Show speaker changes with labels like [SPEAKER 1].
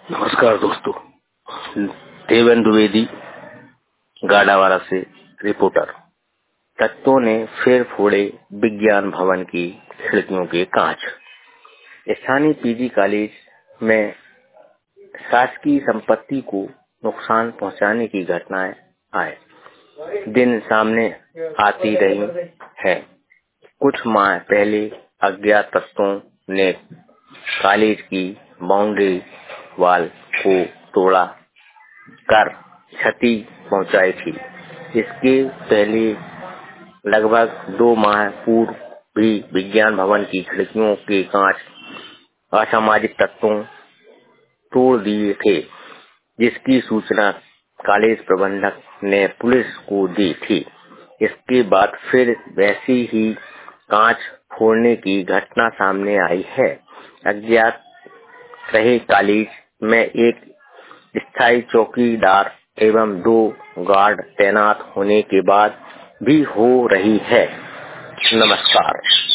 [SPEAKER 1] नमस्कार दोस्तों, देवेंद्र द्विवेदी गाड़ावाड़ा से रिपोर्टर। तत्वों ने फिर फोड़े विज्ञान भवन की खिड़कियों के कांच। स्थानीय पीजी कॉलेज में शासकीय संपत्ति को नुकसान पहुंचाने की घटनाएं आए दिन सामने आती रही है। कुछ माह पहले अज्ञात तत्वों ने कॉलेज की बाउंड्री वाल को तोड़ा कर क्षति पहुंचाई थी। इसके पहले लगभग 2 माह पूर्व भी विज्ञान भवन की खिड़कियों के कांच असामाजिक तत्वों तोड़ दिए थे, जिसकी सूचना कॉलेज प्रबंधक ने पुलिस को दी थी। इसके बाद फिर वैसी ही कांच फोड़ने की घटना सामने आई है। अज्ञात रहे कॉलेज में एक स्थायी चौकीदार एवं 2 गार्ड तैनात होने के बाद भी हो रही है। नमस्कार।